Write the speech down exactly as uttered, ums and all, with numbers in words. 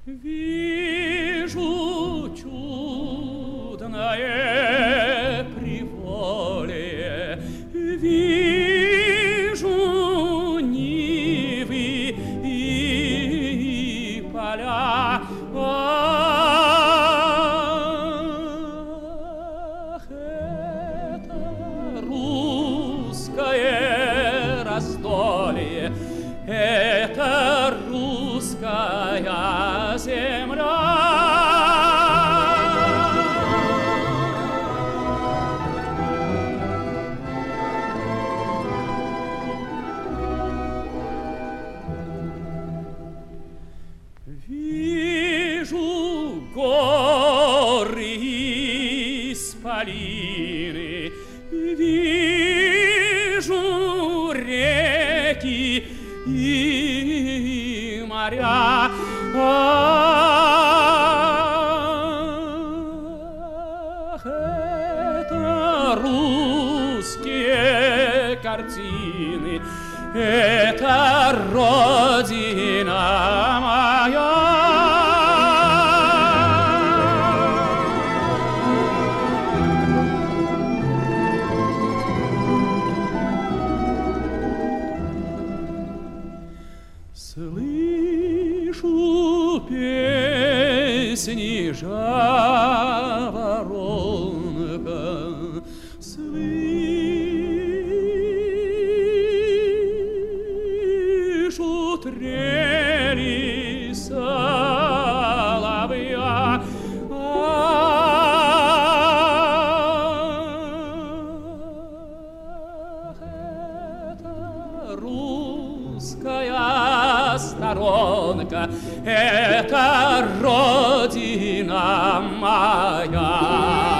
Вижу чудное приволе, вижу нивы и поля. Ах, это русское раздолье, это русская земля. Вижу горы исполины, вижу реки и моря. Ах, это русские картины, это родина моя. Слышу песни жаворонка, слышу трели соловья. Ах, это русская сторонка, это родина моя.